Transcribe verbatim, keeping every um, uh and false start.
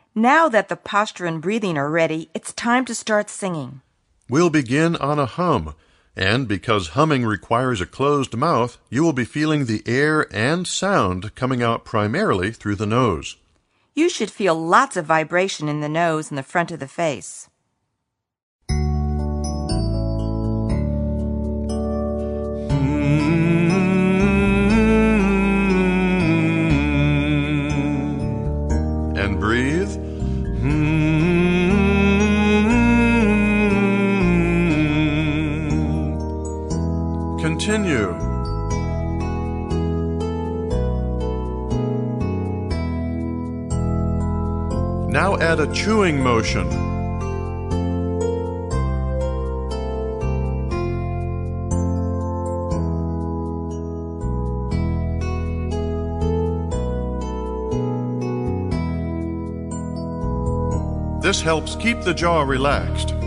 Now that the posture and breathing are ready, it's time to start singing. We'll begin on a hum, and because humming requires a closed mouth, you will be feeling the air and sound coming out primarily through the nose. You should feel lots of vibration in the nose and the front of the face. And breathe. Continue. Now add a chewing motion. This helps keep the jaw relaxed.